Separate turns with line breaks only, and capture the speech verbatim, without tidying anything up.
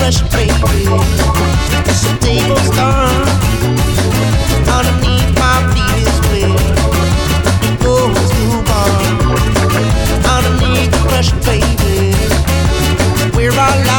crush, baby. So tables turn underneath my feet is where it goes to burn. Underneath the crush, baby, where our life